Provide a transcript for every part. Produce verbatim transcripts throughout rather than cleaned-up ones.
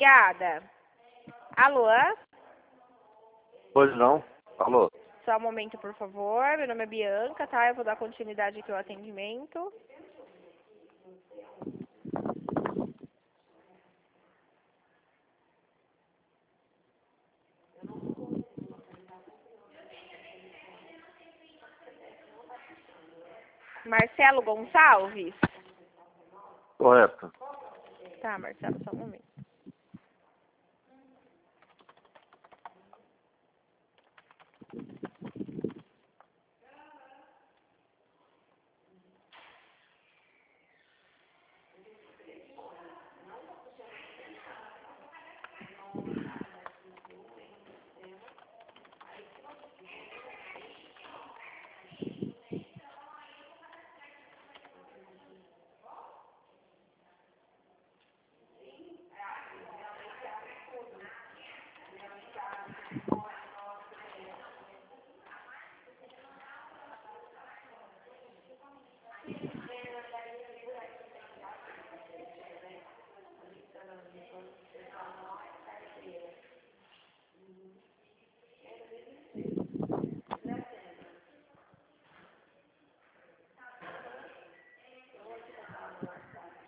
Obrigada. Alô? Pois não. Alô? Só um momento, por favor. Meu nome é Bianca, tá? Eu vou dar continuidade aqui ao atendimento. Marcelo Gonçalves? Correto. Tá, Marcelo, só um momento.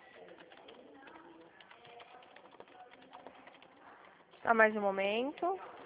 Só mais um momento.